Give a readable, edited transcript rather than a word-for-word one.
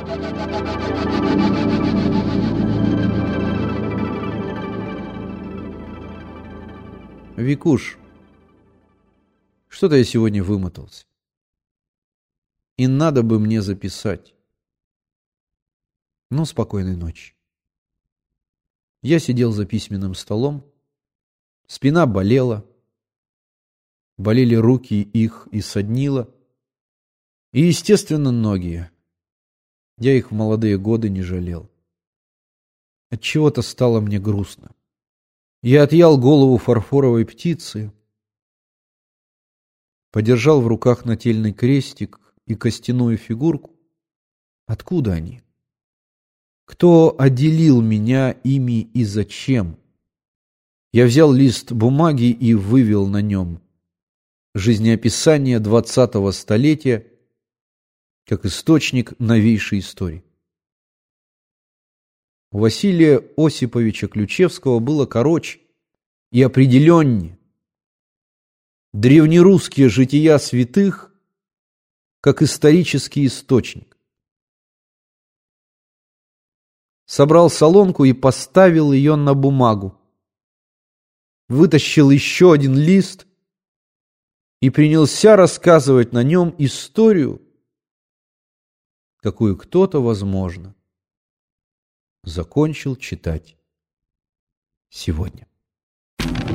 Викуш, что-то я сегодня вымотался. И надо бы мне записать. Ну, спокойной ночи. Я сидел за письменным столом. Спина болела. Болели руки их и соднило. И, естественно, ноги. Я их в молодые годы не жалел. Отчего-то стало мне грустно. Я отъял голову фарфоровой птицы, подержал в руках нательный крестик и костяную фигурку. Откуда они? Кто отделил меня ими и зачем? Я взял лист бумаги и вывел на нем жизнеописание 20-го столетия как источник новейшей истории. У Василия Осиповича Ключевского было короче и определеннее. Древнерусские жития святых как исторический источник. Собрал солонку и поставил ее на бумагу. Вытащил еще один лист и принялся рассказывать на нем историю, какую кто-то, возможно, закончил читать сегодня.